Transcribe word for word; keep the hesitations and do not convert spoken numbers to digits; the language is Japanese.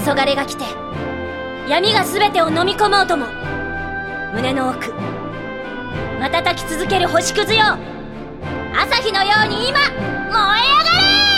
昏が来て闇が全てを飲み込もうとも、胸の奥瞬き続ける星屑よ、朝日のように今燃え上がれ！